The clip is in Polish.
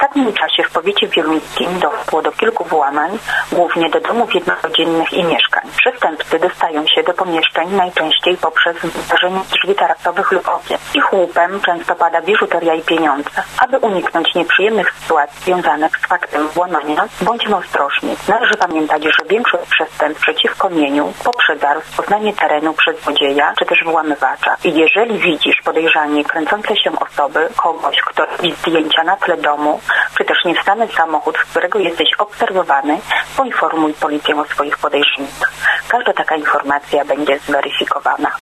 ostatnim czasie w powiecie wieluńskim doszło do kilku włamań, głównie do domów jednorodzinnych i mieszkań. Przestępcy dostają się do pomieszczeń najczęściej poprzez wydarzenie drzwi tarasowych lub okien. Ich łupem często pada biżuteria i pieniądze. Aby uniknąć nieprzyjemnych sytuacji związanych z faktem włamania, bądźmy ostrożni. Należy pamiętać, że większość przestępstw przeciwko mieniu poprzedza rozpoznanie terenu przez złodzieja czy też włamywacza. I jeżeli widzisz podejrzanie kręcące się osoby, kogoś, kto robi zdjęcia na tle domu, czy też niewstany samochód, z którego jesteś obserwowany, poinformuj policję o swoich podejrzeniach. Każda taka informacja będzie zweryfikowana.